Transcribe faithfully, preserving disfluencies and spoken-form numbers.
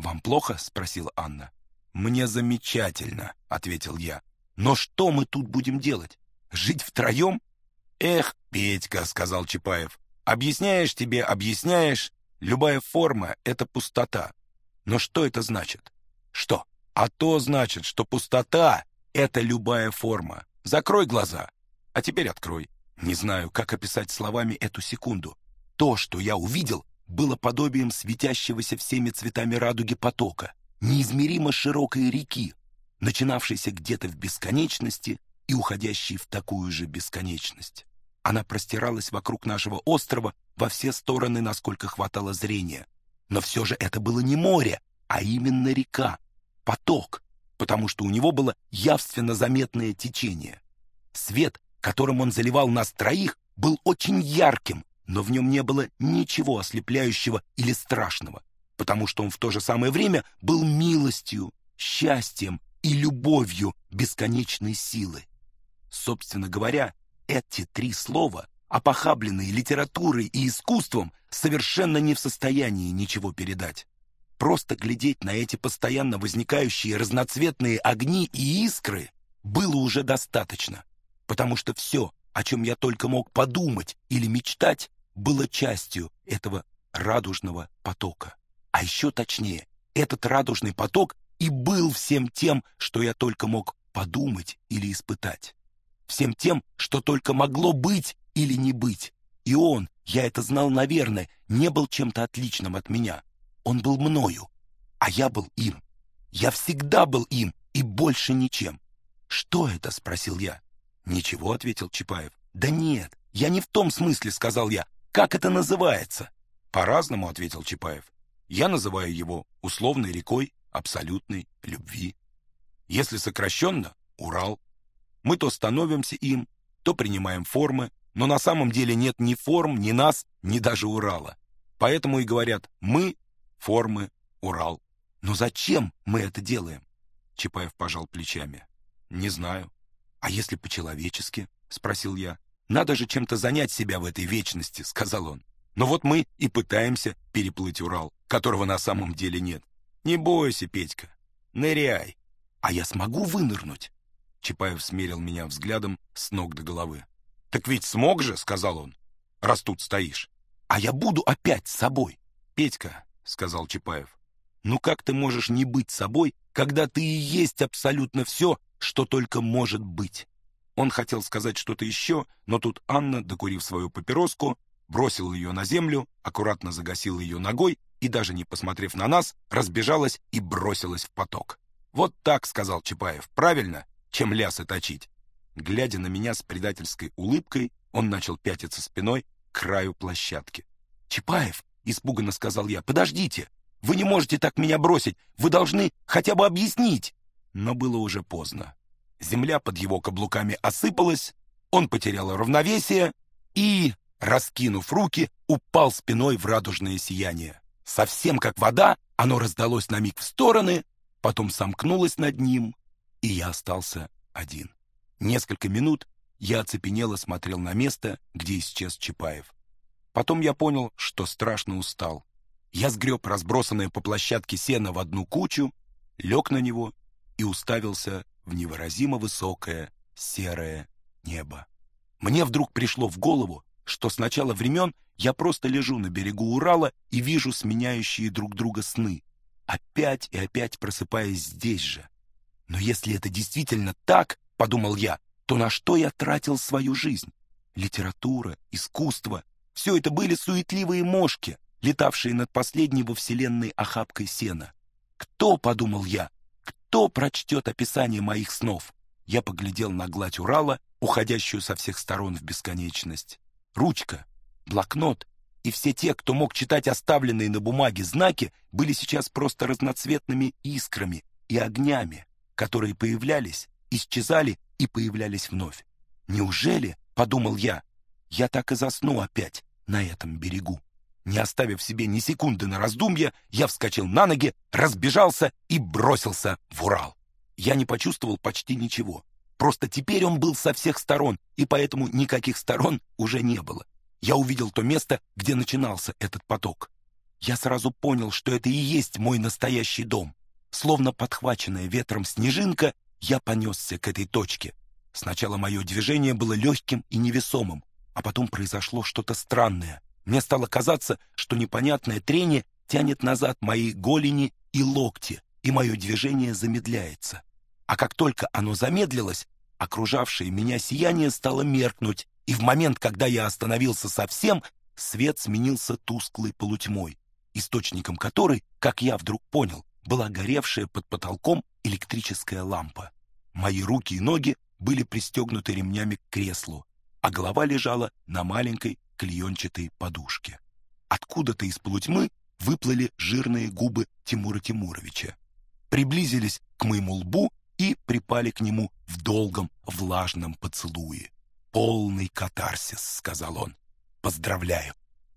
«Вам плохо?» — спросила Анна. «Мне замечательно», — ответил я. «Но что мы тут будем делать? Жить втроем?» «Эх, Петька», — сказал Чапаев, — «объясняешь тебе, объясняешь. Любая форма — это пустота. Но что это значит?» «Что?» «А то значит, что пустота — это любая форма. Закрой глаза. А теперь открой». Не знаю, как описать словами эту секунду. То, что я увидел, было подобием светящегося всеми цветами радуги потока, неизмеримо широкой реки, начинавшейся где-то в бесконечности и уходящей в такую же бесконечность. Она простиралась вокруг нашего острова во все стороны, насколько хватало зрения. Но все же это было не море, а именно река, поток, потому что у него было явственно заметное течение. Свет, которым он заливал нас троих, был очень ярким, но в нем не было ничего ослепляющего или страшного, потому что он в то же самое время был милостью, счастьем и любовью бесконечной силы. Собственно говоря, эти три слова, опохабленные литературой и искусством, совершенно не в состоянии ничего передать. Просто глядеть на эти постоянно возникающие разноцветные огни и искры было уже достаточно, потому что все, о чем я только мог подумать или мечтать, было частью этого радужного потока. А еще точнее, этот радужный поток и был всем тем, что я только мог подумать или испытать. Всем тем, что только могло быть или не быть. И он, я это знал, наверное, не был чем-то отличным от меня. Он был мною, а я был им. Я всегда был им и больше ничем. «Что это?» — спросил я. «Ничего», — ответил Чапаев. «Да нет, я не в том смысле», — сказал я. «Как это называется?» «По-разному», — ответил Чапаев. «Я называю его условной рекой абсолютной любви. Если сокращенно — Урал. Мы то становимся им, то принимаем формы, но на самом деле нет ни форм, ни нас, ни даже Урала. Поэтому и говорят «мы» — формы Урал. Но зачем мы это делаем?» Чапаев пожал плечами. «Не знаю». «А если по-человечески?» — спросил я. «Надо же чем-то занять себя в этой вечности», — сказал он. «Но вот мы и пытаемся переплыть Урал, которого на самом деле нет. Не бойся, Петька, ныряй». «А я смогу вынырнуть?» Чапаев смерил меня взглядом с ног до головы. «Так ведь смог же», — сказал он, — «раз тут стоишь». «А я буду опять с собой». «Петька», — сказал Чапаев, — «ну как ты можешь не быть собой, когда ты и есть абсолютно все, что только может быть?» Он хотел сказать что-то еще, но тут Анна, докурив свою папироску, бросила ее на землю, аккуратно загасила ее ногой и, даже не посмотрев на нас, разбежалась и бросилась в поток. «Вот так», — сказал Чапаев, — «правильно, чем лясы точить». Глядя на меня с предательской улыбкой, он начал пятиться спиной к краю площадки. «Чапаев», — испуганно сказал я, — «подождите, вы не можете так меня бросить, вы должны хотя бы объяснить». Но было уже поздно. Земля под его каблуками осыпалась, он потерял равновесие и, раскинув руки, упал спиной в радужное сияние. Совсем как вода, оно раздалось на миг в стороны, потом сомкнулось над ним, и я остался один. Несколько минут я оцепенело смотрел на место, где исчез Чапаев. Потом я понял, что страшно устал. Я сгреб разбросанное по площадке сено в одну кучу, лег на него и уставился в невыразимо высокое серое небо. Мне вдруг пришло в голову, что с начала времен я просто лежу на берегу Урала и вижу сменяющие друг друга сны, опять и опять просыпаясь здесь же. Но если это действительно так, подумал я, то на что я тратил свою жизнь? Литература, искусство — все это были суетливые мошки, летавшие над последней во вселенной охапкой сена. Кто, подумал я, кто прочтет описание моих снов? Я поглядел на гладь Урала, уходящую со всех сторон в бесконечность. Ручка, блокнот и все те, кто мог читать оставленные на бумаге знаки, были сейчас просто разноцветными искрами и огнями, которые появлялись, исчезали и появлялись вновь. Неужели, подумал я, я так и засну опять на этом берегу? Не оставив себе ни секунды на раздумье, я вскочил на ноги, разбежался и бросился в Урал. Я не почувствовал почти ничего. Просто теперь он был со всех сторон, и поэтому никаких сторон уже не было. Я увидел то место, где начинался этот поток. Я сразу понял, что это и есть мой настоящий дом. Словно подхваченная ветром снежинка, я понесся к этой точке. Сначала мое движение было легким и невесомым, а потом произошло что-то странное. Мне стало казаться, что непонятное трение тянет назад мои голени и локти, и мое движение замедляется. А как только оно замедлилось, окружавшее меня сияние стало меркнуть, и в момент, когда я остановился совсем, свет сменился тусклой полутьмой, источником которой, как я вдруг понял, была горевшая под потолком электрическая лампа. Мои руки и ноги были пристегнуты ремнями к креслу, а голова лежала на маленькой клеенчатой подушке. Откуда-то из полутьмы выплыли жирные губы Тимура Тимуровича, приблизились к моему лбу и припали к нему в долгом влажном поцелуе. «Полный катарсис», — сказал он. «Поздравляю».